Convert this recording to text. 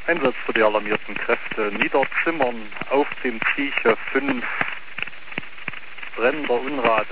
Einsatz für die alarmierten Kräfte. Niederzimmern auf dem Zieche 5. Brennender Unrat.